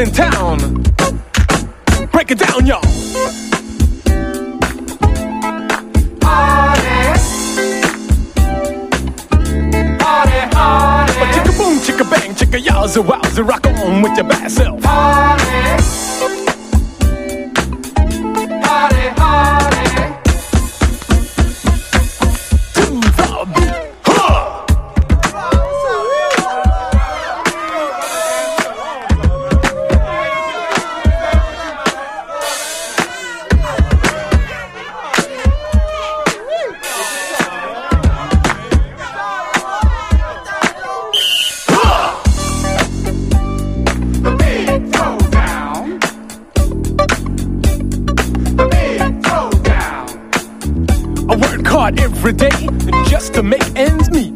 in town. Break it down, y'all. Party. Party, party. Oh, chicka boom, chicka bang, chicka yowza wowza. Rock on with your bad self. Party. Party, party. To the beat. Every day just to make ends meet.